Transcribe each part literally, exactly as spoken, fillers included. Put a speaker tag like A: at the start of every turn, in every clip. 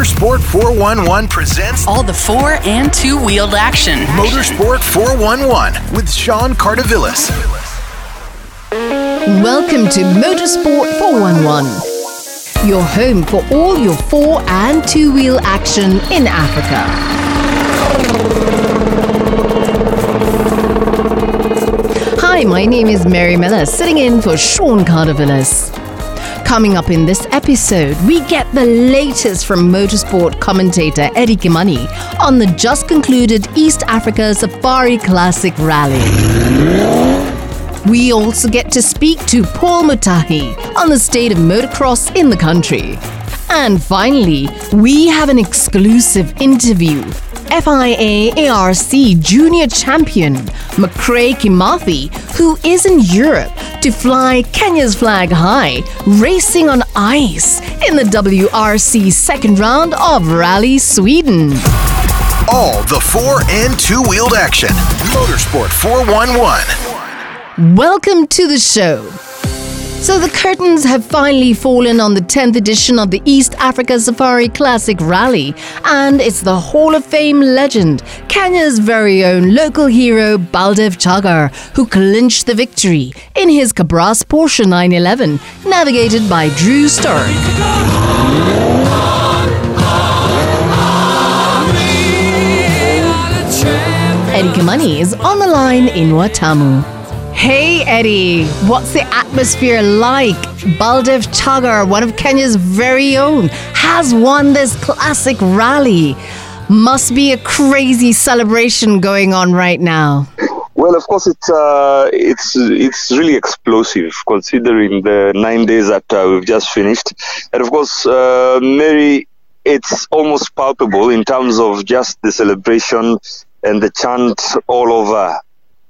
A: Motorsport four one one presents
B: all the four and two-wheeled action.
A: Motorsport four one one with Sean Cardavillis.
C: Welcome to Motorsport four one one, your home for all your four and two-wheel action in Africa. Hi, my name is Mary Miller, sitting in for Sean Cardavillis. Coming up in this episode, we get the latest from motorsport commentator Eddie Kimani on the just concluded East Africa Safari Classic Rally. We also get to speak to Paul Mutahi on the state of motocross in the country. And finally, we have an exclusive interview. F I A A R C Junior Champion McRae Kimathi, who is in Europe to fly Kenya's flag high, racing on ice in the W R C second round of Rally Sweden.
A: All the four and two-wheeled action. Motorsport four one one.
C: Welcome to the show. So the curtains have finally fallen on the tenth edition of the East Africa Safari Classic Rally, and it's the Hall of Fame legend, Kenya's very own local hero Baldev Chagar, who clinched the victory in his Cabras Porsche nine eleven, navigated by Drew Stark. Eddie Kimani is on the line in Watamu. Hey Eddie, what's the atmosphere like? Baldev Chagar, one of Kenya's very own, has won this classic rally. Must be a crazy celebration going on right now.
D: Well, of course, it's uh, it's it's really explosive considering the nine days that uh, we've just finished, and of course, uh, Mary, it's almost palpable in terms of just the celebration and the chant all over.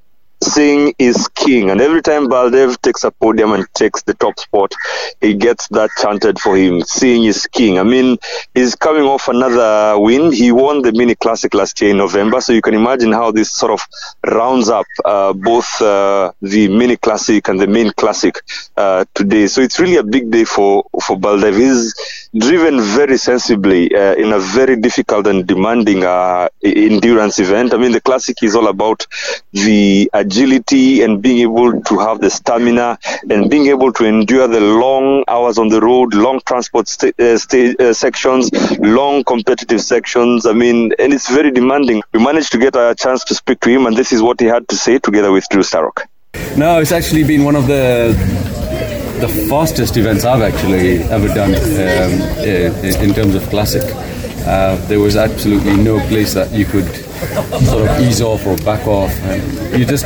D: Sing is king, and every time Baldev takes a podium and takes the top spot, he gets that chanted for him. Sing is king. I mean, he's coming off another win. He won the Mini Classic last year in November, so you can imagine how this sort of rounds up uh, both uh, the Mini Classic and the Main Classic uh, today. So it's really a big day for, for Baldev. He's driven very sensibly uh, in a very difficult and demanding uh, endurance event. I mean, the Classic is all about the agility and being able to have the stamina and being able to endure the long hours on the road, long transport st- uh, st- uh, sections, long competitive sections. I mean, and it's very demanding. We managed to get a chance to speak to him, and this is what he had to say together with Drew Starrock.
E: No, it's actually been one of the the fastest events I've actually ever done um, in, in terms of classic. Uh, there was absolutely no place that you could sort of ease off or back off, and you just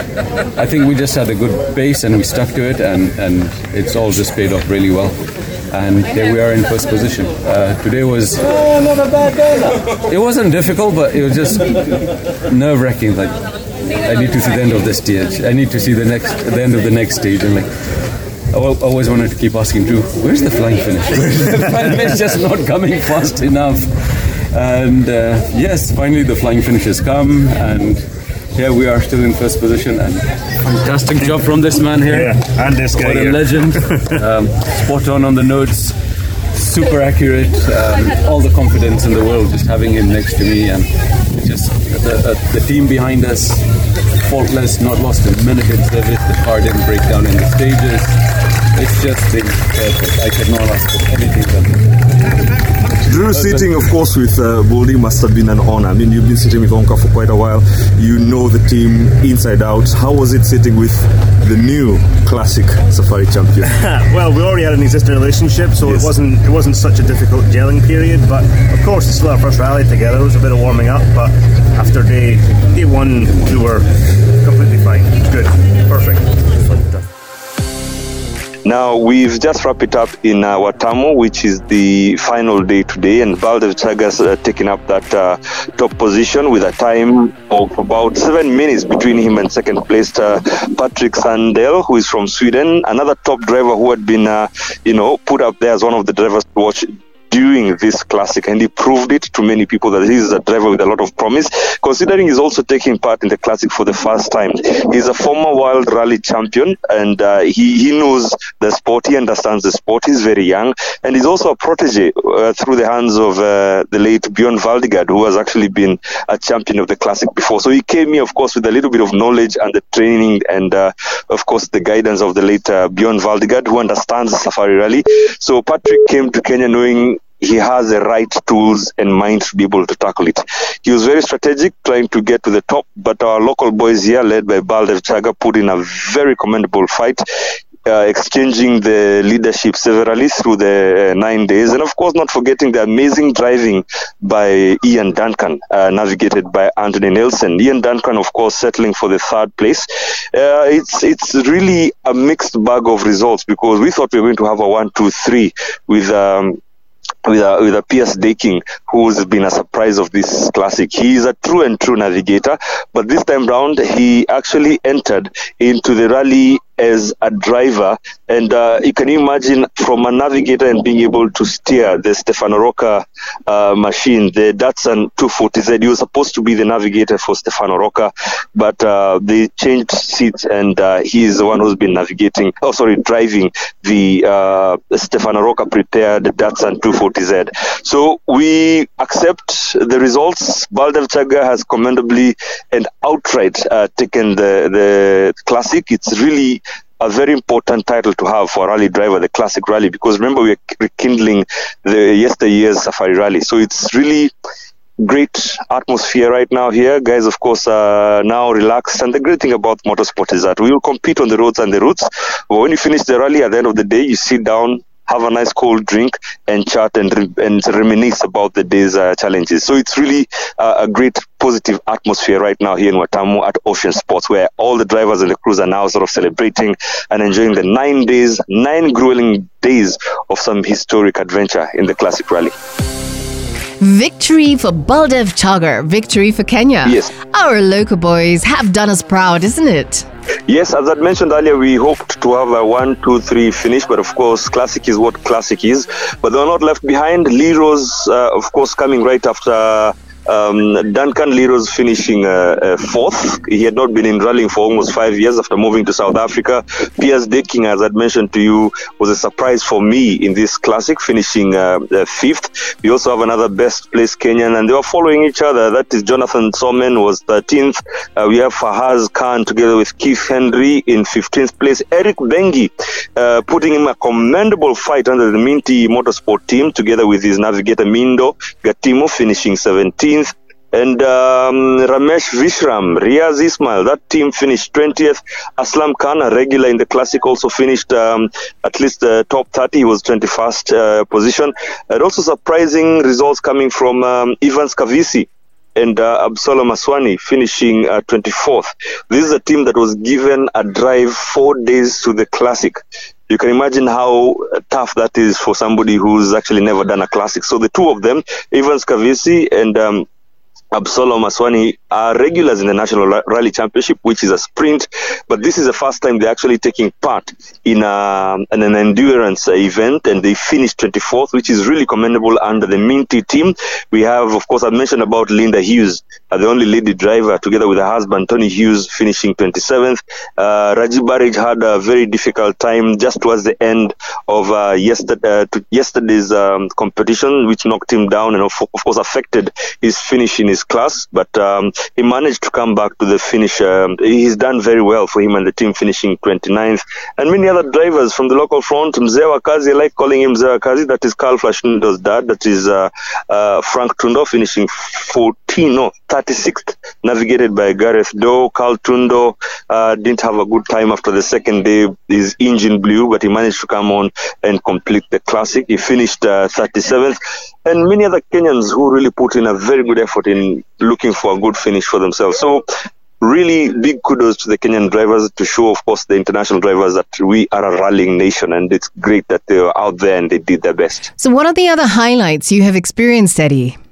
E: I think we just had a good base and we stuck to it, and, and it's all just paid off really well, and here we are in first position. Uh, today was oh, not a bad day. It wasn't difficult, but it was just nerve-wracking. Like, I need to see the end of this stage, I need to see the next the end of the next stage, and like I always wanted to keep asking Drew, where's the flying finish? Where's the flying finish? It's just not coming fast enough. And uh, yes, finally the flying finish has come, and here we are still in first position, and fantastic job from this man here.
F: Yeah, and this guy
E: What a
F: here.
E: legend. um, spot on on the notes, super accurate, um, all the confidence in the world just having him next to me, and just the, uh, the team behind us, faultless, not lost a minute in service. The car didn't break down in the stages. It's just been perfect. I could not ask for anything better.
F: Drew, sitting, of course, with uh, Boldy must have been an honor. I mean, you've been sitting with Onka for quite a while. You know the team inside out. How was it sitting with the new classic Safari champion?
G: Well, we already had an existing relationship, so yes. it wasn't it wasn't such a difficult gelling period. But of course, it's still our first rally together. It was a bit of warming up, but after day day one, we were completely fine. Good, perfect.
D: Now, we've just wrapped it up in uh, Watamu, which is the final day today, and Baldev Chagar's uh, taking up that uh, top position with a time of about seven minutes between him and second placed uh, Patrick Sandell, who is from Sweden, another top driver who had been, uh, you know, put up there as one of the drivers to watch during this classic, and he proved it to many people that he is a driver with a lot of promise, considering he's also taking part in the classic for the first time. He's a former world rally champion, and uh, he, he knows the sport, he understands the sport, he's very young, and he's also a protege uh, through the hands of uh, the late Bjorn Valdigard, who has actually been a champion of the classic before. So he came here, of course, with a little bit of knowledge and the training and, uh, of course, the guidance of the late uh, Bjorn Valdigard, who understands the Safari Rally. So Patrick came to Kenya knowing he has the right tools and mind to be able to tackle it. He was very strategic, trying to get to the top, but our local boys here, led by Baldev Chagar, put in a very commendable fight, uh, exchanging the leadership severally through the uh, nine days. And of course, not forgetting the amazing driving by Ian Duncan, uh, navigated by Anthony Nelson. Ian Duncan, of course, settling for the third place. Uh, it's it's really a mixed bag of results, because we thought we were going to have a one, two, three with um, with a, with a Piers Daking, who's been a surprise of this classic. He is a true and true navigator, but this time round, he actually entered into the rally as a driver, and uh, you can imagine from a navigator and being able to steer the Stefano Rocca uh, machine, the Datsun two forty Z. He was supposed to be the navigator for Stefano Rocca, but uh, they changed seats, and uh, he is the one who's been navigating, oh sorry, driving the uh, Stefano Rocca prepared Datsun two forty Z. So we accept the results. Baldev Chagar has commendably and outright uh, taken the, the classic. It's really a very important title to have for a rally driver, the classic rally, because remember, we're rekindling the yesteryear's Safari Rally. So it's really great atmosphere right now here. Guys, of course, are now relaxed. And the great thing about motorsport is that we will compete on the roads and the routes. But when you finish the rally, at the end of the day, you sit down, have a nice cold drink, and chat and re- and reminisce about the day's uh, challenges. So it's really uh, a great positive atmosphere right now here in Watamu at Ocean Sports, where all the drivers and the crews are now sort of celebrating and enjoying the nine days, nine grueling days of some historic adventure in the Classic Rally.
C: Victory for Baldev Chagar, victory for Kenya.
D: Yes.
C: Our local boys have done us proud, isn't it?
D: Yes, as I mentioned earlier, we hoped to have a one, two, three finish, but of course, classic is what classic is. But they were not left behind. Lero's, uh, of course, coming right after Um, Duncan Lero's finishing uh, uh, fourth. He had not been in rallying for almost five years after moving to South Africa. Piers Daking, as I'd mentioned to you, was a surprise for me in this classic, finishing uh, uh, fifth. We also have another best place Kenyan, and they were following each other. That is Jonathan Somen was thirteenth. Uh, we have Fahaz Khan together with Keith Henry in fifteenth place. Eric Bengi uh, putting him a commendable fight under the Minty Motorsport team together with his navigator Mindo Gatimo, finishing seventeenth. And um, Ramesh Vishram, Riaz Ismail, that team finished twentieth. Aslam Khan, a regular in the Classic, also finished um, at least the uh, top thirty. He was twenty-first uh, position. And also surprising results coming from um, Ivan Skavisi and uh, Absalom Aswani, finishing uh, twenty-fourth. This is a team that was given a drive four days to the Classic. You can imagine how tough that is for somebody who's actually never done a Classic. So the two of them, Ivan Skavisi and um, Absalom Aswani, are regulars in the National Rally Championship, which is a sprint, but this is the first time they're actually taking part in, a, in an endurance event, and they finished twenty-fourth, which is really commendable under the Minty team. We have, of course, I mentioned about Linda Hughes, uh, the only lady driver, together with her husband, Tony Hughes, finishing twenty-seventh. Uh, Raji Barij had a very difficult time just towards the end of uh, yesterday, uh, to yesterday's um, competition, which knocked him down and, of, of course, affected his finish in his class, but um, he managed to come back to the finish. Um, he's done very well for him and the team, finishing twenty-ninth. And many other drivers from the local front, Mzee Wakazi, I like calling him Mzee Wakazi, that is Carl Flashndo's dad, that is uh, uh, Frank Tundo, finishing fourteen, no, thirty-sixth, navigated by Gareth Doe. Carl Tundo uh, didn't have a good time after the second day. His engine blew, but he managed to come on and complete the Classic. He finished uh, thirty-seventh. And many other Kenyans who really put in a very good effort in looking for a good finish for themselves. So really big kudos to the Kenyan drivers to show, of course, the international drivers that we are a rallying nation, and it's great that they were out there and they did their best.
C: So what are the other highlights you have experienced, Eddie?
D: The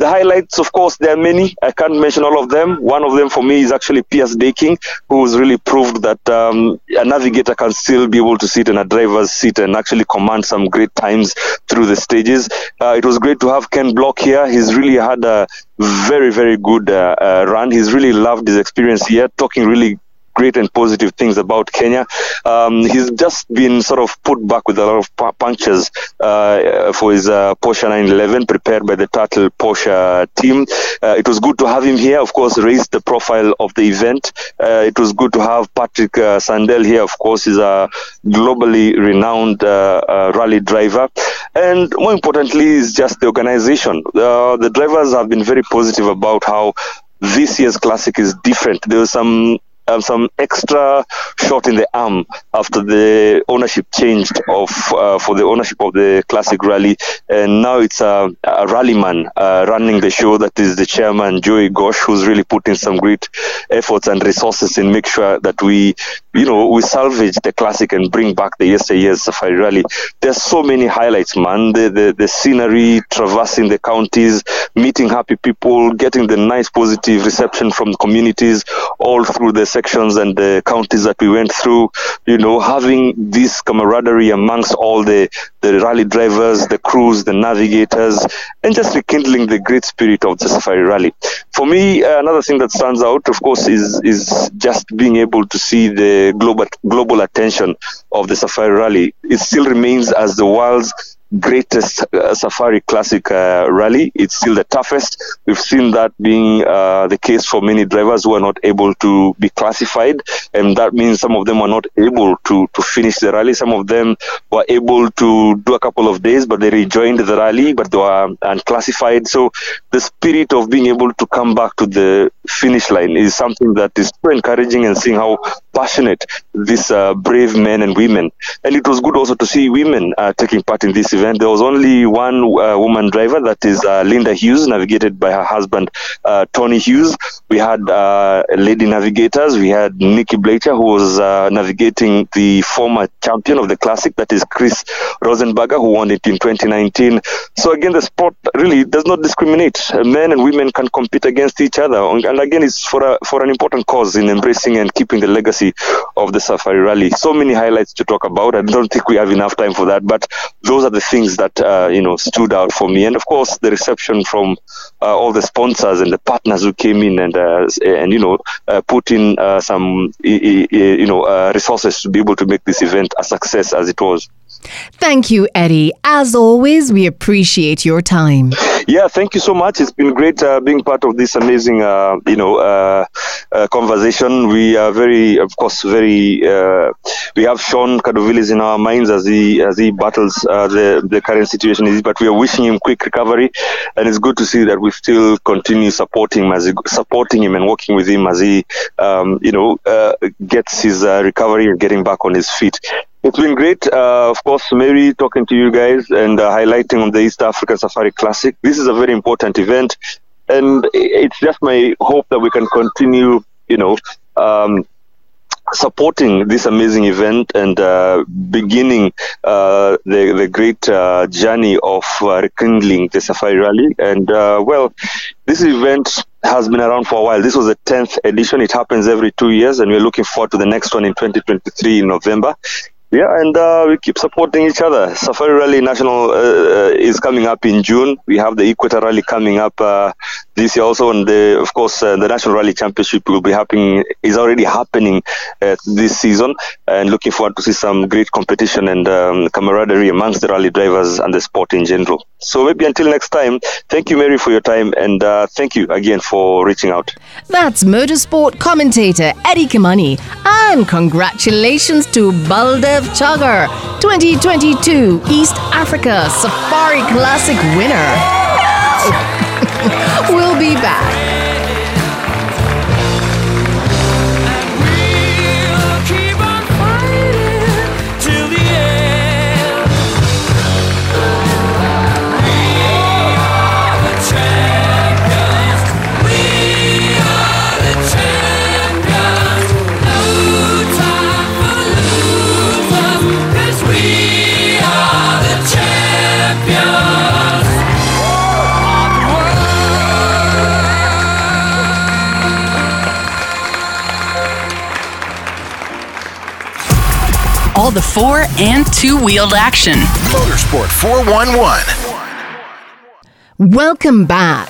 D: the highlights, of course, there are many. I can't mention all of them. One of them for me is actually Piers Daking, who's really proved that um, a navigator can still be able to sit in a driver's seat and actually command some great times through the stages. Uh, it was great to have Ken Block here. He's really had a very, very good uh, uh, run. He's really loved his experience here, talking really great and positive things about Kenya. Um, he's just been sort of put back with a lot of p- punctures uh, for his uh, Porsche nine eleven prepared by the Turtle Porsche team. Uh, it was good to have him here, of course, raised the profile of the event. Uh, it was good to have Patrick uh, Sandel here, of course. He's a globally renowned uh, uh, rally driver. And more importantly is just the organization. Uh, the drivers have been very positive about how this year's Classic is different. There was some Um, some extra shot in the arm after the ownership changed of uh, for the ownership of the Classic Rally, and now it's a, a rallyman uh, running the show. That is the chairman, Joey Gosh, who's really put in some great efforts and resources in make sure that we, you know, we salvage the Classic and bring back the yesteryear's Safari Rally. There's so many highlights, man. The, the the scenery, traversing the counties, meeting happy people, getting the nice positive reception from the communities all through the sections and the counties that we went through, you know, having this camaraderie amongst all the, the rally drivers, the crews, the navigators, and just rekindling the great spirit of the Safari Rally. For me, uh, another thing that stands out, of course, is is just being able to see the global global attention of the Safari Rally. It still remains as the world's greatest uh, Safari Classic uh, rally. It's still the toughest. We've seen that being uh, the case for many drivers who are not able to be classified, and that means some of them are not able to, to finish the rally. Some of them were able to do a couple of days, but they rejoined the rally, but they were unclassified. So the spirit of being able to come back to the finish line is something that is so encouraging, and seeing how passionate these uh, brave men and women. And it was good also to see women uh, taking part in this event. There was only one uh, woman driver, that is uh, Linda Hughes, navigated by her husband, uh, Tony Hughes. We had uh, lady navigators. We had Nikki Blecher, who was uh, navigating the former champion of the Classic, that is Chris Rosenberger, who won it in twenty nineteen. So again, the sport really does not discriminate. Men and women can compete against each other. And again, it's for a, for an important cause in embracing and keeping the legacy of the Safari Rally. So many highlights to talk about. I don't think we have enough time for that, but those are the things that uh, you know stood out for me. And of course, the reception from uh, all the sponsors and the partners who came in and uh, and you know uh, put in uh, some you know uh, resources to be able to make this event a success as it was.
C: Thank you, Eddie. As always, we appreciate your time.
D: Yeah, thank you so much. It's been great uh, being part of this amazing, uh, you know, uh, uh, conversation. We are very, of course, very. Uh, we have Sean Kadovilis in our minds as he as he battles uh, the the current situation. But we are wishing him quick recovery, and it's good to see that we still continue supporting him as he, supporting him and working with him as he, um, you know, uh, gets his uh, recovery and getting back on his feet. It's been great, uh, of course, Mary, talking to you guys and uh, highlighting on the East African Safari Classic. This is a very important event, and it's just my hope that we can continue, you know, um, supporting this amazing event and uh, beginning uh, the the great uh, journey of uh, rekindling the Safari Rally. And uh, well, this event has been around for a while. This was the tenth edition. It happens every two years, and we're looking forward to the next one in twenty twenty-three in November. Yeah, and uh, we keep supporting each other. Safari Rally National uh, is coming up in June. We have the Equator Rally coming up uh, this year also, and the, of course uh, the National Rally Championship will be happening. Is already happening uh, this season, and looking forward to see some great competition and um, camaraderie amongst the rally drivers and the sport in general. So maybe until next time, thank you, Mary, for your time, and uh, thank you again for reaching out.
C: That's motorsport commentator Eddie Kimani, and congratulations to Baldev Chagar, twenty twenty-two East Africa Safari Classic winner. We'll be back.
B: all the four and two-wheeled action.
A: Motorsport four one one.
C: Welcome back.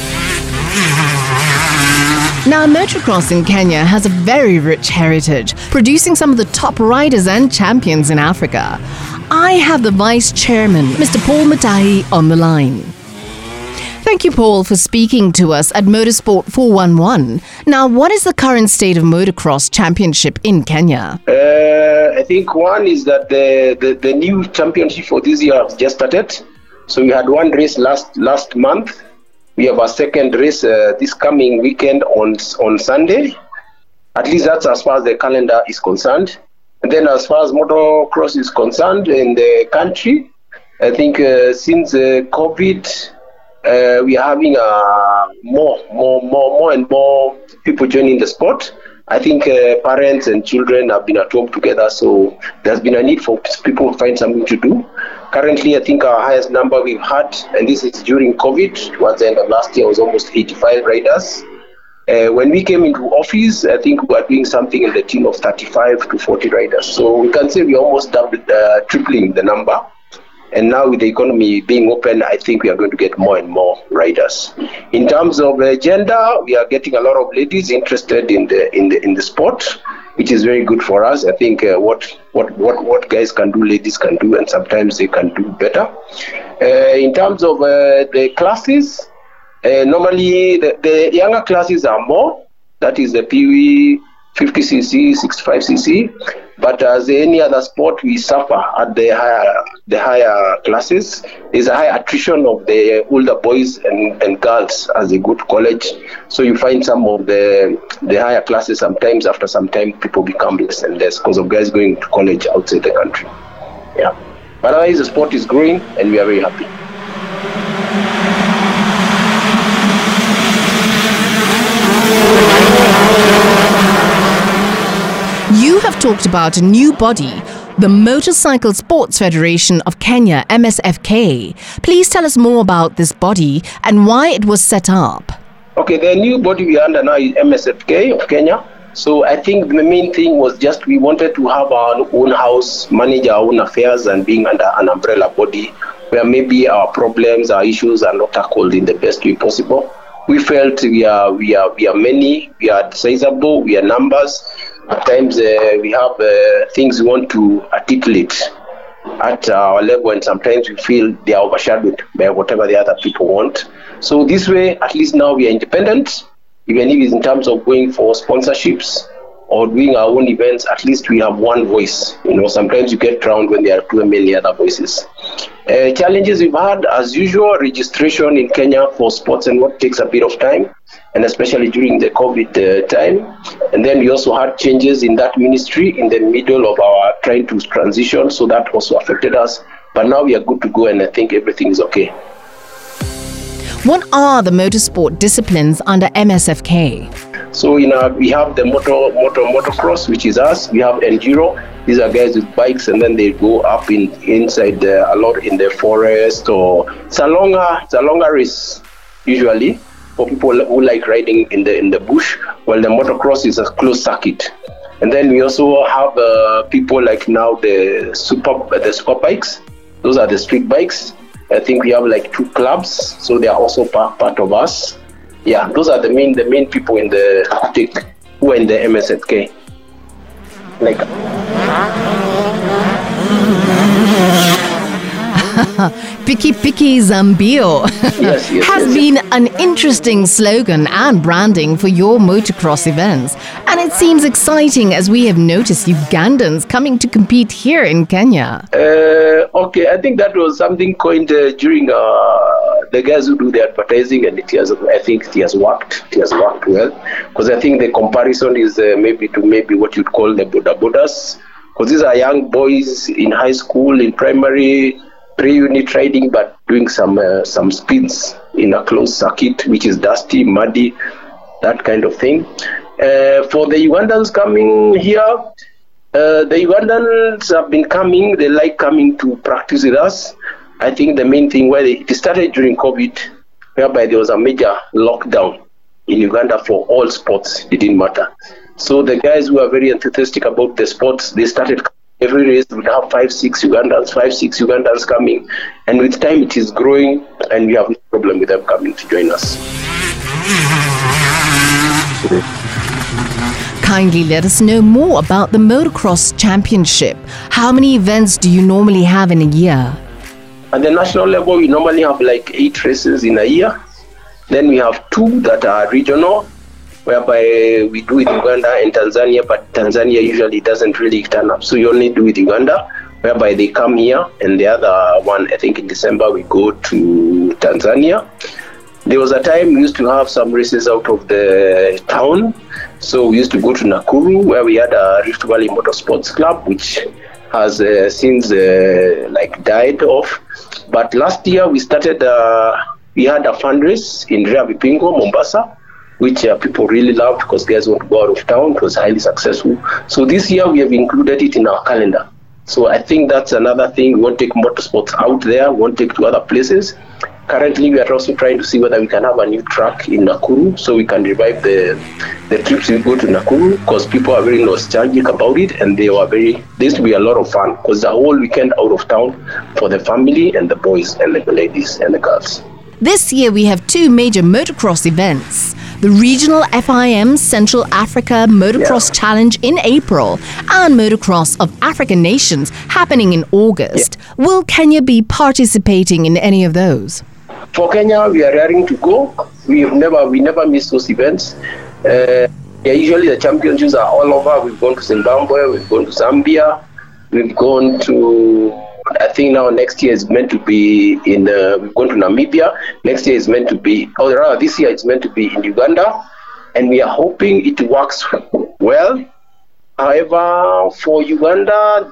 C: Now, motocross in Kenya has a very rich heritage, producing some of the top riders and champions in Africa. I have the Vice Chairman, Mister Paul Mutahi, on the line. Thank you, Paul, for speaking to us at Motorsport four one one. Now, what is the current state of motocross championship in Kenya?
H: Uh, I think one is that the, the, the new championship for this year has just started. So we had one race last last month. We have a second race uh, this coming weekend on on Sunday. At least that's as far as the calendar is concerned. And then as far as motocross is concerned in the country, I think uh, since uh, COVID, uh, we are having uh, more, more, more, more and more people joining the sport. I think uh, parents and children have been at home together, so there's been a need for people to find something to do. Currently, I think our highest number we've had, and this is during COVID, towards the end of last year, was almost eighty-five riders. Uh, when we came into office, I think we were doing something in the tune of thirty-five to forty riders. So we can say we almost doubled, uh, tripling the number. And now with the economy being open, I think we are going to get more and more riders. In terms of uh, gender, we are getting a lot of ladies interested in the in the in the sport, which is very good for us. I think uh, what what what what guys can do, ladies can do, and sometimes they can do better. Uh, in terms of uh, the classes, uh, normally the, the younger classes are more. That is the P V fifty c c, sixty-five c c. But as any other sport, we suffer at the higher the higher classes. There's a high attrition of the older boys and, and girls as they go to college. So you find some of the the higher classes, sometimes after some time, people become less and less because of guys going to college outside the country. Yeah. But otherwise, the sport is growing and we are very happy.
C: You have talked about a new body, the Motorcycle Sports Federation of Kenya, M S F K. Please tell us more about this body and why it was set up.
H: Okay, the new body we are under now is M S F K of Kenya. So I think the main thing was just we wanted to have our own house, manage our own affairs, and being under an umbrella body where maybe our problems, our issues are not tackled in the best way possible. We felt we are we are we are many, we are sizable, we are numbers. At times uh, we have uh, things we want to articulate at our level, and sometimes we feel they are overshadowed by whatever the other people want. So this way, at least now we are independent. Even if it's in terms of going for sponsorships or doing our own events, at least we have one voice. You know, sometimes you get drowned when there are too many other voices. Uh, challenges we've had, as usual, registration in Kenya for sports and what takes a bit of time, and especially during the COVID uh, time. And then we also had changes in that ministry in the middle of our trying to transition, so that also affected us. But now we are good to go, and I think everything is okay.
C: What are the motorsport disciplines under M S F K?
H: So you know, we have the motor, motor, motocross, which is us. We have enduro. These are guys with bikes, and then they go up in inside the, a lot in the forest, or it's a longer, it's a longer race usually for people who like riding in the in the bush. While the motocross is a closed circuit, and then we also have uh, people like now the super the super bikes. Those are the street bikes. I think we have like two clubs, so they are also part, part of us. Yeah, those are the main the main people in the who are in the M S F K. Like
C: Piki Piki Zambio
H: yes, yes,
C: has
H: yes,
C: been an interesting slogan and branding for your motocross events. And it seems exciting as we have noticed Ugandans coming to compete here in Kenya.
H: Uh, okay, I think that was something coined uh, during uh, the guys who do the advertising, and it has, I think it has worked. It has worked well, because I think the comparison is uh, maybe to maybe what you'd call the Boda Bodas, because these are young boys in high school, in primary, pre-unit riding, but doing some uh, some spins in a closed circuit, which is dusty, muddy, that kind of thing. Uh, for the Ugandans coming here, uh, the Ugandans have been coming. They like coming to practice with us. I think the main thing where they, it started during COVID, whereby there was a major lockdown in Uganda for all sports. It didn't matter. So the guys who are very enthusiastic about the sports, they started Every race would have five, six Ugandans, five, six Ugandans coming. And with time it is growing and we have no problem with them coming to join us.
C: Kindly let us know more about the Motocross Championship. How many events do you normally have in a year?
H: At the national level, we normally have like eight races in a year. Then we have two that are regional, whereby we do it in Uganda and Tanzania, but Tanzania usually doesn't really turn up. So you only do it in Uganda, whereby they come here. And the other one, I think in December, we go to Tanzania. There was a time we used to have some races out of the town. So we used to go to Nakuru, where we had a Rift Valley Motorsports Club, which has uh, since uh, like died off. But last year we started, uh, we had a fundraise in Ria Vipingo, Mombasa, which uh, people really loved because guys want to go out of town. It was highly successful. So this year we have included it in our calendar. So I think that's another thing. We won't take motorsports out there. We won't take to other places. Currently, we are also trying to see whether we can have a new track in Nakuru so we can revive the the trips we go to Nakuru, because people are very nostalgic about it and they were very, there used to be a lot of fun because the whole weekend out of town for the family and the boys and the ladies and the girls.
C: This year we have two major motocross events. The regional F I M Central Africa Motocross yeah. Challenge in April and Motocross of African Nations happening in August. Yeah. Will Kenya be participating in any of those?
H: For Kenya, we are raring to go. We have never, we never miss those events. Uh, yeah, usually the championships are all over. We've gone to Zimbabwe, we've gone to Zambia, we've gone to, I think now next year is meant to be in, uh, we've gone to Namibia. Next year is meant to be, or rather this year it's meant to be in Uganda. And we are hoping it works well. However, for Uganda,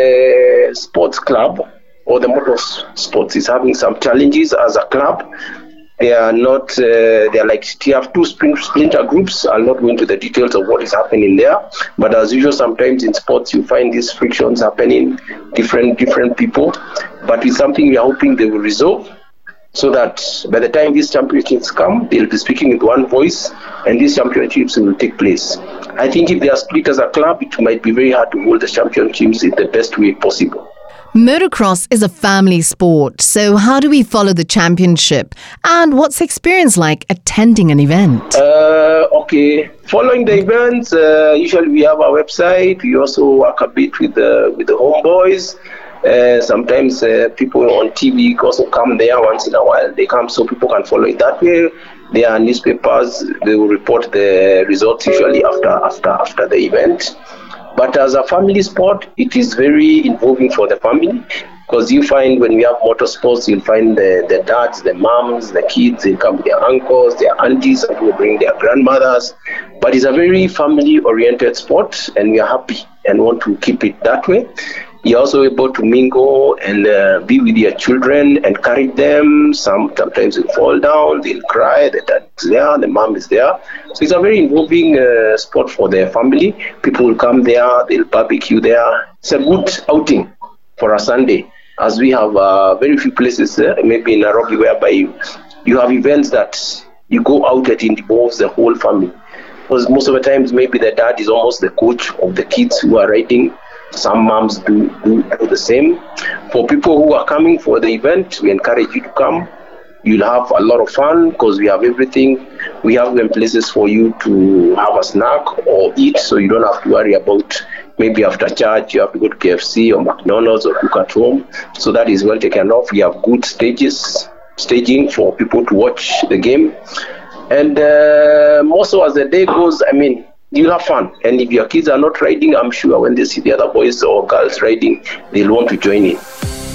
H: the sports club, or the motor sports is having some challenges as a club. They are not, uh, they are like, they have two splinter groups. I'll not go into the details of what is happening there. But as usual, sometimes in sports, you find these frictions happening, different, different people. But it's something we are hoping they will resolve so that by the time these championships come, they'll be speaking with one voice and these championships will take place. I think if they are split as a club, it might be very hard to hold the championships in the best way possible.
C: Motocross is a family sport, so how do we follow the championship? And what's the experience like attending an event?
H: Uh, okay, following the events, uh, usually we have our website. We also work a bit with the with the homeboys. Uh, sometimes uh, people on T V also come there once in a while. They come so people can follow it that way. There are newspapers. They will report the results usually after after after the event. But as a family sport, it is very involving for the family, because you find when we have motorsports, you'll find the, the dads, the moms, the kids, they come with their uncles, their aunties, and will bring their grandmothers. But it's a very family-oriented sport, and we are happy and want to keep it that way. You're also able to mingle and uh, be with your children, encourage them. Some, sometimes they fall down, they'll cry, the dad is there, the mom is there. So it's a very involving uh, sport for their family. People will come there, they'll barbecue there. It's a good outing for a Sunday, as we have uh, very few places, uh, maybe in Nairobi, whereby you, you have events that you go out that involves the whole family. Because most of the times, maybe the dad is almost the coach of the kids who are riding. Some moms do, do, do the same. For people who are coming for the event, we encourage you to come. You'll have a lot of fun because we have everything. We have them places for you to have a snack or eat, so you don't have to worry about maybe after church you have to go to K F C or McDonald's or cook at home. So that is well taken off. We have good stages, staging for people to watch the game. And uh, more so as the day goes, I mean, you'll have fun. And if your kids are not riding, I'm sure when they see the other boys or girls riding, they'll want to join in.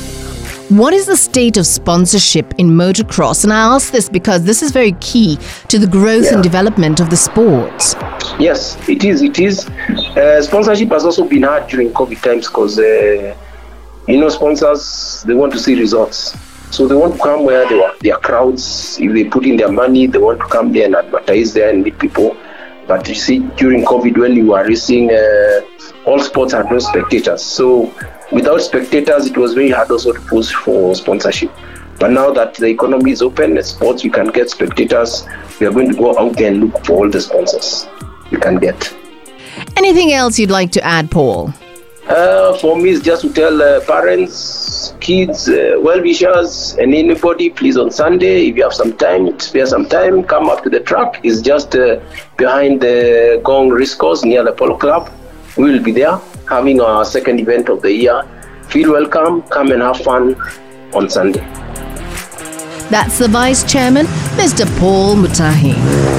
C: What is the state of sponsorship in motocross? And I ask this because this is very key to the growth yeah. and development of the sport.
H: Yes, it is. It is. Uh, sponsorship has also been hard during COVID times because, uh, you know, sponsors, they want to see results. So they want to come where they are, their crowds, if they put in their money, they want to come there and advertise there and meet people. But you see, during COVID, when you were racing, uh, all sports had no spectators. So without spectators, it was very hard also to push for sponsorship. But now that the economy is open, at sports, you can get spectators. We are going to go out there and look for all the sponsors you can get.
C: Anything else you'd like to add, Paul?
H: Uh, for me, it's just to tell uh, parents, kids, uh, well-wishers, and anybody, please, on Sunday, if you have some time, spare some time, come up to the track. It's just uh, behind the Gong Race Course near the Polo Club. We will be there having our second event of the year. Feel welcome. Come and have fun on Sunday.
C: That's the Vice Chairman, Mister Paul Mutahi.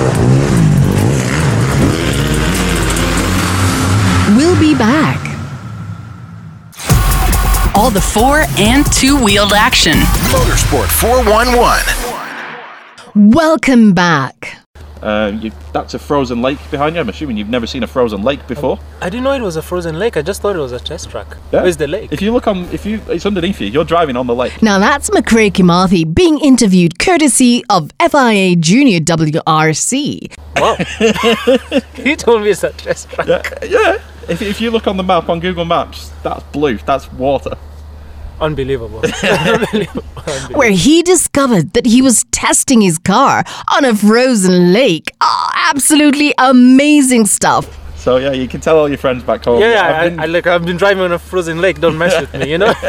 C: We'll be back.
B: All the four and two-wheeled action.
A: Motorsport four one one.
C: Welcome back.
I: Uh, you, that's a frozen lake behind you. I'm assuming you've never seen a frozen lake before.
J: I didn't know it was a frozen lake. I just thought it was a test track.
I: Yeah.
J: Where's the lake?
I: If you look on, if you, it's underneath you. You're driving on the lake.
C: Now that's McRae Kimathi being interviewed courtesy of F I A Junior W R C.
J: Wow. He told me it's a test track.
I: Yeah, yeah. If, if you look on the map on Google Maps, that's blue. That's water.
J: Unbelievable. Unbelievable. Unbelievable.
C: Where he discovered that he was testing his car on a frozen lake. Oh, absolutely amazing stuff.
I: So yeah, you can tell all your friends back home.
J: Yeah, yeah
I: I've
J: I,
I: been...
J: I, like, I've been driving on a frozen lake. Don't mess with me, you know?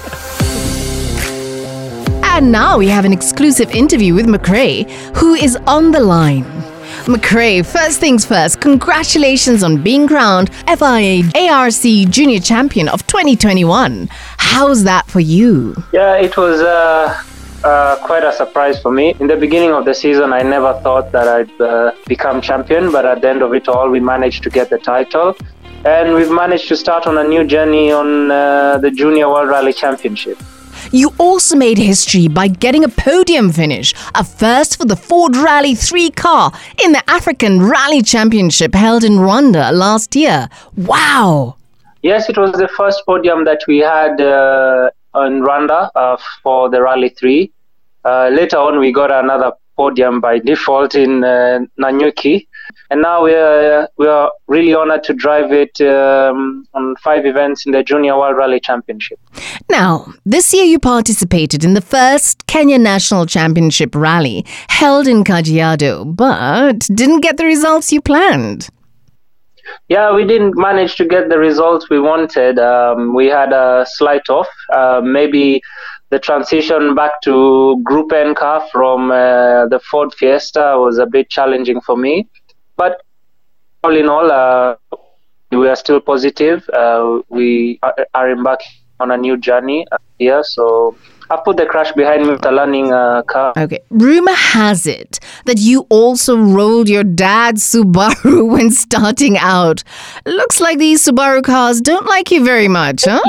C: And now we have an exclusive interview with McRae, who is on the line. McRae, first things first, congratulations on being crowned F I A A R C Junior Champion of twenty twenty-one. How's that for you?
K: Yeah, it was uh, uh, quite a surprise for me. In the beginning of the season, I never thought that I'd uh, become champion, but at the end of it all, we managed to get the title. And we've managed to start on a new journey on uh, the Junior World Rally Championship.
C: You also made history by getting a podium finish, a first for the Ford Rally three car in the African Rally Championship held in Rwanda last year. Wow!
K: Yes, it was the first podium that we had uh, in Rwanda uh, for the Rally three. Uh, later on, we got another podium by default in uh, Nanyuki. And now we are, we are really honored to drive it um, on five events in the Junior World Rally Championship.
C: Now, this year you participated in the first Kenya National Championship rally held in Kajiado, but didn't get the results you planned.
K: Yeah, we didn't manage to get the results we wanted. Um, we had a slight off. Uh, maybe the transition back to Group N car from uh, the Ford Fiesta was a bit challenging for me. But all in all, uh, we are still positive. Uh, we are, are embarking on a new journey here. So I put the crash behind me with a learning uh, car.
C: Okay. Rumor has it that you also rolled your dad's Subaru when starting out. Looks like these Subaru cars don't like you very much, huh?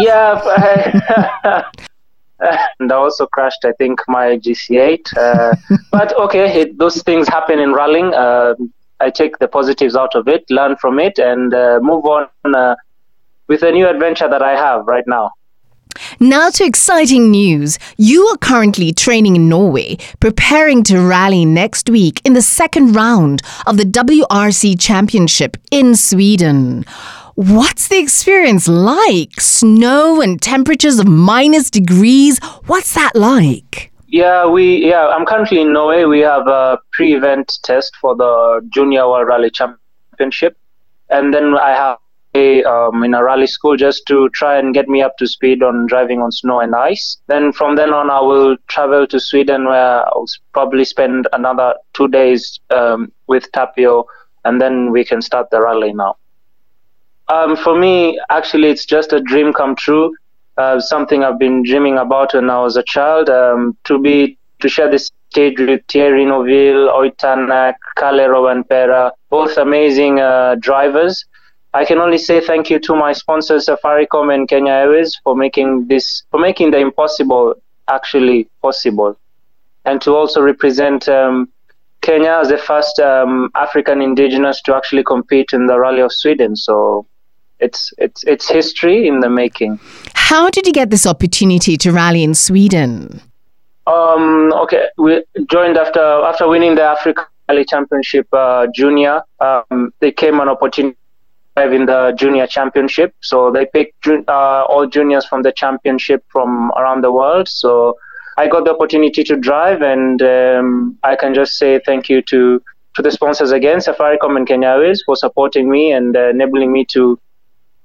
K: Yeah. And I also crashed, I think, my G C eight. Uh, but okay, it, those things happen in rallying. Uh, I take the positives out of it, learn from it, and uh, move on uh, with a new adventure that I have right now.
C: Now to exciting news. You are currently training in Norway, preparing to rally next week in the second round of the W R C Championship in Sweden. What's the experience like? Snow and temperatures of minus degrees. What's that like?
K: Yeah, we yeah. I'm currently in Norway. We have a pre-event test for the Junior World Rally Championship, and then I have a um, in a rally school just to try and get me up to speed on driving on snow and ice. Then from then on, I will travel to Sweden, where I'll probably spend another two days um, with Tapio, and then we can start the rally now. Um, for me, actually, it's just a dream come true. Uh, something I've been dreaming about when I was a child, um, to be to share this stage with Thierry Neuville, Oitanak, Kalle Rovanperä, both amazing uh, drivers. I can only say thank you to my sponsors, Safaricom and Kenya Airways, for making this, for making the impossible actually possible, and to also represent um, Kenya as the first um, African indigenous to actually compete in the Rally of Sweden. So it's it's it's history in the making.
C: How did you get this opportunity to rally in Sweden?
K: Um, okay, we joined after after winning the African Rally Championship uh, Junior. Um, they came an opportunity to drive in the Junior Championship. So they picked uh, all juniors from the championship from around the world. So I got the opportunity to drive, and um, I can just say thank you to, to the sponsors again, Safaricom and Kenya Airways, for supporting me and uh, enabling me to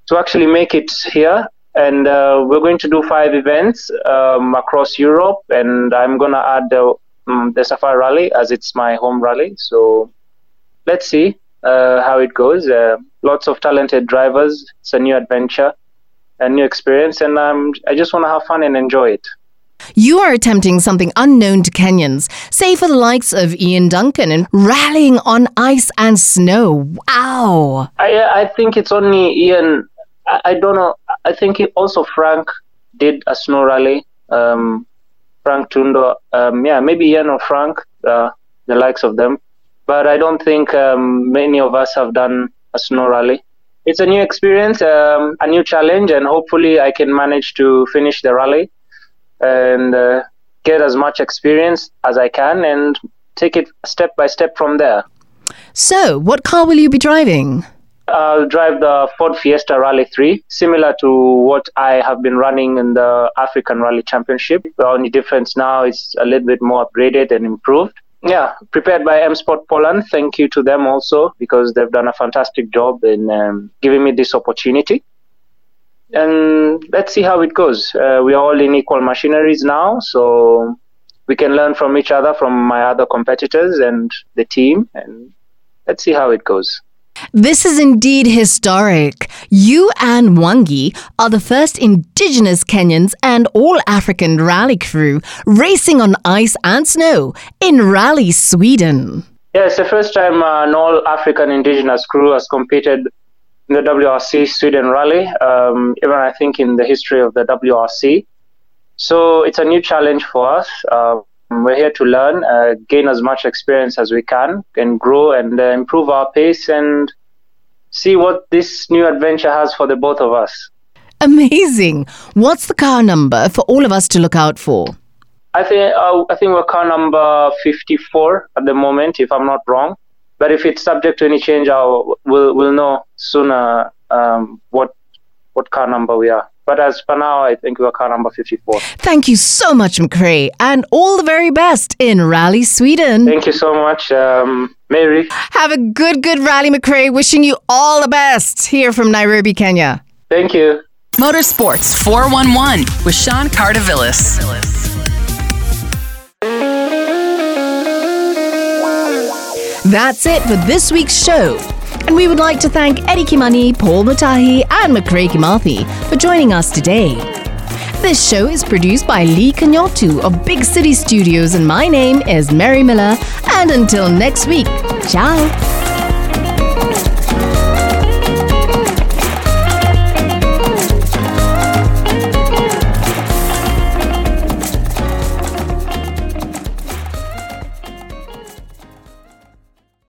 K: to actually make it here. And uh, we're going to do five events um, across Europe, and I'm going to add the, um, the Safari Rally as it's my home rally. So let's see uh, how it goes. Uh, lots of talented drivers. It's a new adventure, a new experience, and um, I just want to have fun and enjoy it.
C: You are attempting something unknown to Kenyans, say for the likes of Ian Duncan, and rallying on ice and snow. Wow!
K: I, I think it's only Ian. I, I don't know. I think it also Frank did a snow rally. Um, Frank Tundo. Um, yeah, maybe Ian or Frank, uh, the likes of them. But I don't think um, many of us have done a snow rally. It's a new experience, um, a new challenge, and hopefully I can manage to finish the rally and uh, get as much experience as I can and take it step by step from there.
C: So, what car will you be driving?
K: I'll drive the Ford Fiesta Rally three, similar to what I have been running in the African Rally Championship. The only difference now is a little bit more upgraded and improved. Yeah, prepared by M Sport Poland. Thank you to them also, because they've done a fantastic job in um, giving me this opportunity. And let's see how it goes. Uh, we are all in equal machineries now, so we can learn from each other, from my other competitors and the team, and let's see how it goes.
C: This is indeed historic. You and Mwangi are the first indigenous Kenyans and all-African rally crew racing on ice and snow in Rally Sweden.
K: Yeah, it's the first time uh, an all-African indigenous crew has competed in the W R C Sweden Rally, um, even I think in the history of the W R C. So it's a new challenge for us. Uh, we're here to learn, uh, gain as much experience as we can, and grow and uh, improve our pace and see what this new adventure has for the both of us.
C: Amazing. What's the car number for all of us to look out for?
K: I think uh, I think we're car number fifty-four at the moment, if I'm not wrong. But if it's subject to any change, I'll we'll we'll know sooner um, what what car number we are. But as for now, I think we're car number fifty-four.
C: Thank you so much, McRae, and all the very best in Rally Sweden.
K: Thank you so much, um, Mary.
C: Have a good, good rally, McRae. Wishing you all the best here from Nairobi, Kenya.
K: Thank you.
B: Motorsports four one one with Sean Cardavillis.
C: That's it for this week's show. And we would like to thank Eddie Kimani, Paul Mutahi, and McRae Kimathi for joining us today. This show is produced by Lee Kanyotu of Big City Studios, and my name is Mary Miller. And until next week, ciao.